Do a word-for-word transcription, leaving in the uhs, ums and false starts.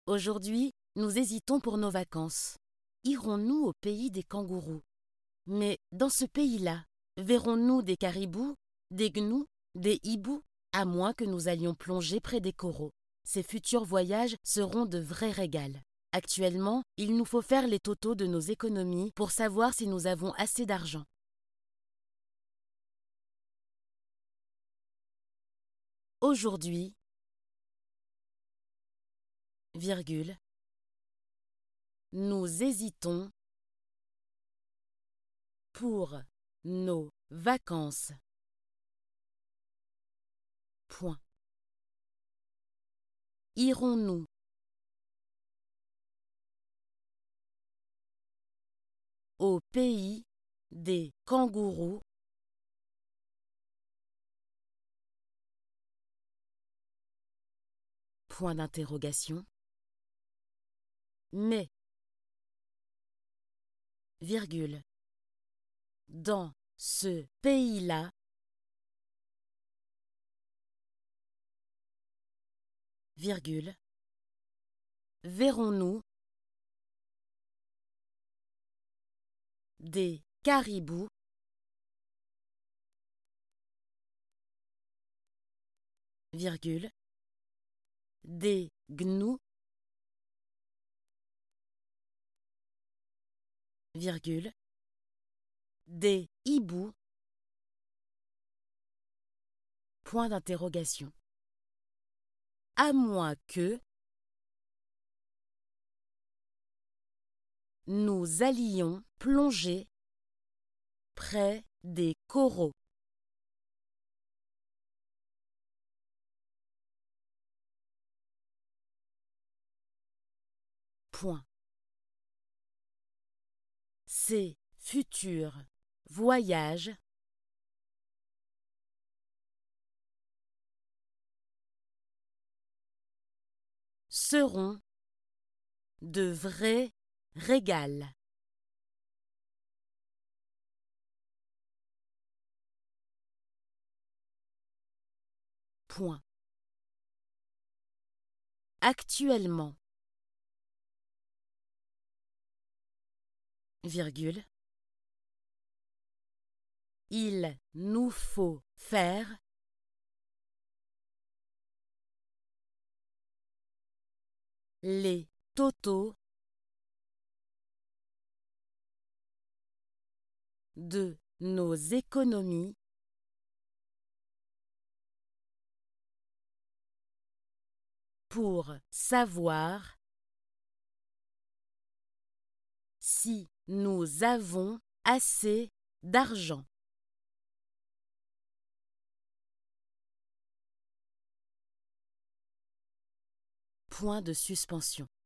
Aujourd'hui, nous hésitons pour nos vacances. Irons-nous au pays des kangourous? Mais dans ce pays-là, verrons-nous des caribous, des gnous, des hiboux, à moins que nous allions plonger près des coraux? Ces futurs voyages seront de vrais régals. Actuellement, il nous faut faire les totaux de nos économies pour savoir si nous avons assez d'argent. Aujourd'hui, virgule, nous hésitons pour nos vacances. Point. Irons-nous au pays des kangourous? Point d'interrogation. Mais, virgule, dans ce pays-là, virgule, verrons-nous des caribous, virgule, des gnous, virgule, des hiboux, point d'interrogation. À moins que nous allions plonger près des coraux. Point. Ces futurs voyages seront de vrais régals. Point. Actuellement, virgule, il nous faut faire les totaux de nos économies pour savoir si nous avons assez d'argent. Point de suspension.